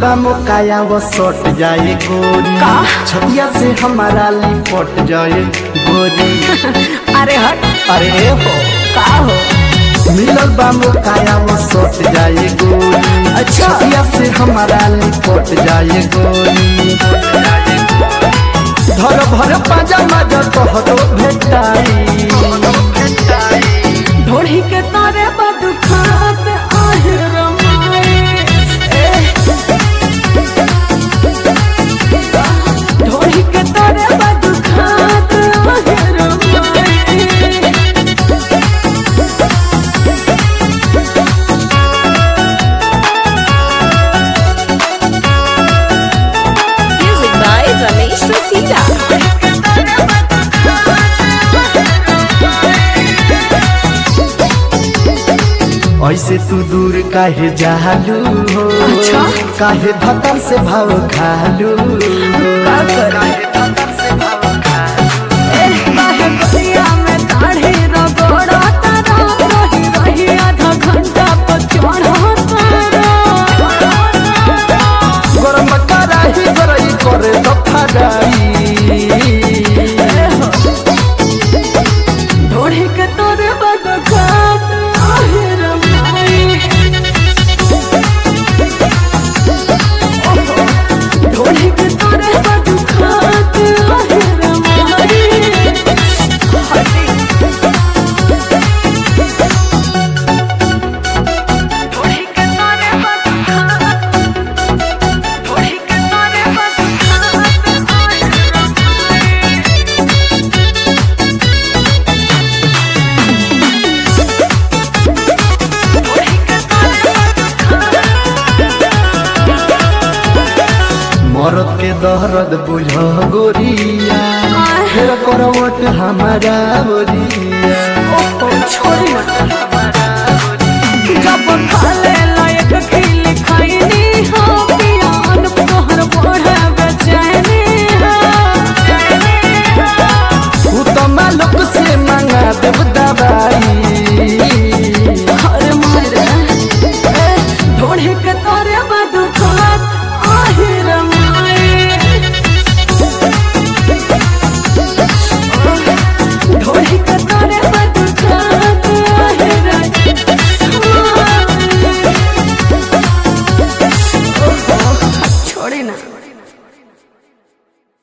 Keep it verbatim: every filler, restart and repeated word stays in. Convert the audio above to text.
बा मोकाया वो सट जाए गोरी छतिया से हमारा लिपट जाए गोरी। अरे हट, अरे हो का हो मिलल बा मोकाया वो सट जाए गोरी अच्छा। छतिया से हमारा लिपट जाए गोरी। धर भर पाजा मजा तोहरो भेटाई ढोढ़ी के तारे बदुखात आहे रमाए ढोढ़ी के तारे बदुखात आहे रमाए। Music by Ramesh Rasila. ऐसे तू दूर काहे जालू हो अच्छा। काहे धतन से भाव खालू का करे से भाव खालू ए काहे बलिया में दाढ़ी रगड़ा तारा रही रही आधा घंटा पर चढ़ा तारा गरम कराही गरई करे तो फराई ढोढ़ी के तोरे बदखात आहे रमाई ढोढ़ी के तोरे बदखात आहे रमाई। ढोढ़ी के तोरे बदखात ढोढ़ी के तोरे बदखात आहे रमाई। मरद के दहरद बुझ गोरिया फिर करवट हमारा बोरिया छोड़ी जब खाले लायक खिल खाईनी हो पियान तोहर बढ़े बेचैनी तू तो मालूक से मांगा देवदा